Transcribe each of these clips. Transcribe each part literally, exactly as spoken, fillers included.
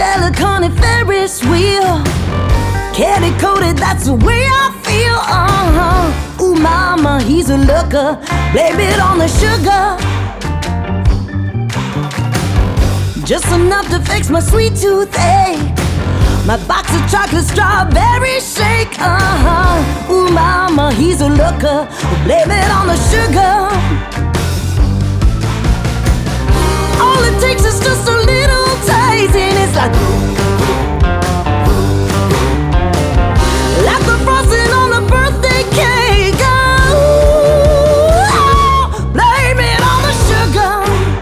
Funkadelic on a Ferris wheel. Candy coated, that's the way I feel. Uh-huh. Ooh, mama, he's a looker. Blame it on the sugar. Just enough to fix my sweet toothache. My box of chocolate strawberry shake. Uh-huh. Ooh, mama, he's a looker. Blame it on the sugar. All it takes is just a little taste, and it's like like the frosting on a birthday cake. Oh, blame it on the sugar.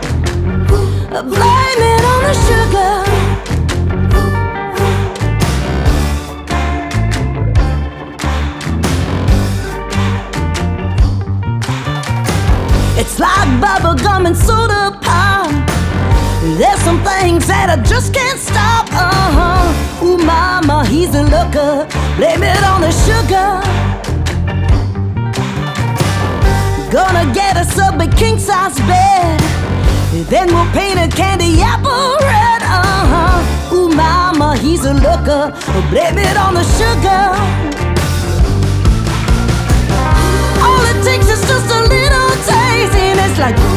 Blame it on the sugar. It's like bubble gum and soda pop. There's some things that I just can't stop. Uh-huh. Ooh, mama, he's a looker. Blame it on the sugar. Gonna get us a big king-size bed. Then we'll paint a candy apple red. Uh-huh. Ooh, mama, he's a looker. Blame it on the sugar. All it takes is just a little taste, and it's like